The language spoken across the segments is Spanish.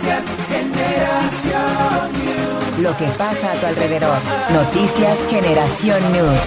Noticias Generación News. Lo que pasa a tu alrededor. Noticias Generación News.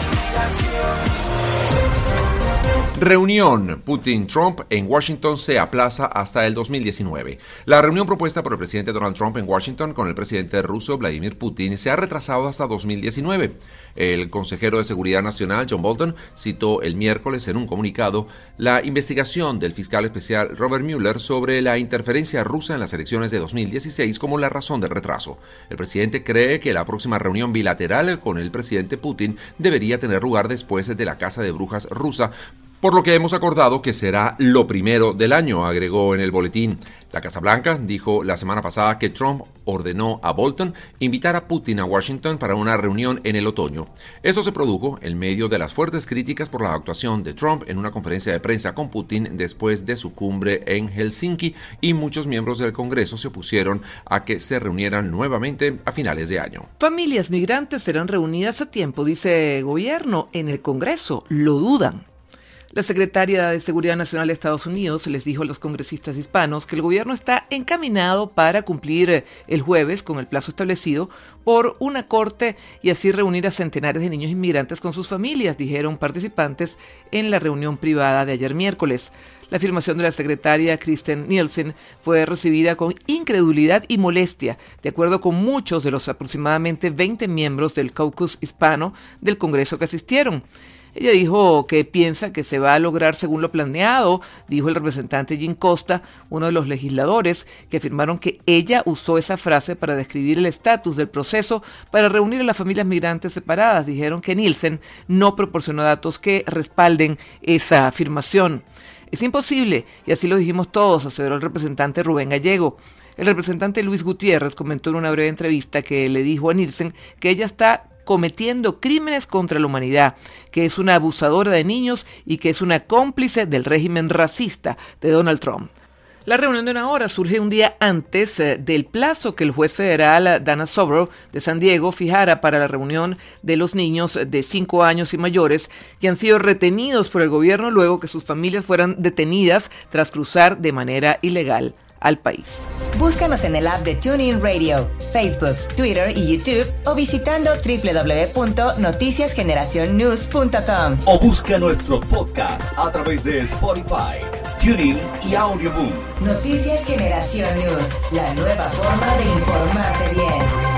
Reunión Putin-Trump en Washington se aplaza hasta el 2019. La reunión propuesta por el presidente Donald Trump en Washington con el presidente ruso Vladimir Putin se ha retrasado hasta 2019. El consejero de Seguridad Nacional, John Bolton, citó el miércoles en un comunicado la investigación del fiscal especial Robert Mueller sobre la interferencia rusa en las elecciones de 2016 como la razón del retraso. El presidente cree que la próxima reunión bilateral con el presidente Putin debería tener lugar después de la caza de brujas rusa, por lo que hemos acordado que será lo primero del año, agregó en el boletín. La Casa Blanca dijo la semana pasada que Trump ordenó a Bolton invitar a Putin a Washington para una reunión en el otoño. Esto se produjo en medio de las fuertes críticas por la actuación de Trump en una conferencia de prensa con Putin después de su cumbre en Helsinki, y muchos miembros del Congreso se opusieron a que se reunieran nuevamente a finales de año. Familias migrantes serán reunidas a tiempo, dice el gobierno. En el Congreso lo dudan. La secretaria de Seguridad Nacional de Estados Unidos les dijo a los congresistas hispanos que el gobierno está encaminado para cumplir el jueves con el plazo establecido por una corte y así reunir a centenares de niños inmigrantes con sus familias, dijeron participantes en la reunión privada de ayer miércoles. La afirmación de la secretaria Kirstjen Nielsen fue recibida con incredulidad y molestia, de acuerdo con muchos de los aproximadamente 20 miembros del caucus hispano del Congreso que asistieron. Ella dijo que piensa que se va a lograr según lo planeado, dijo el representante Jim Costa, uno de los legisladores que afirmaron que ella usó esa frase para describir el estatus del proceso para reunir a las familias migrantes separadas. Dijeron que Nielsen no proporcionó datos que respalden esa afirmación. Es imposible, y así lo dijimos todos, aseveró el representante Rubén Gallego. El representante Luis Gutiérrez comentó en una breve entrevista que le dijo a Nielsen que ella está cometiendo crímenes contra la humanidad, que es una abusadora de niños y que es una cómplice del régimen racista de Donald Trump. La reunión de una hora surge un día antes del plazo que el juez federal Dana Sobro de San Diego fijara para la reunión de los niños de 5 años y mayores que han sido retenidos por el gobierno luego que sus familias fueran detenidas tras cruzar de manera ilegal al país. Búscanos en el app de TuneIn Radio, Facebook, Twitter y YouTube o visitando www.noticiasgeneracionnews.com. O busca nuestros podcasts a través de Spotify, TuneIn y Audioboom. Noticias Generación News, la nueva forma de informarte bien.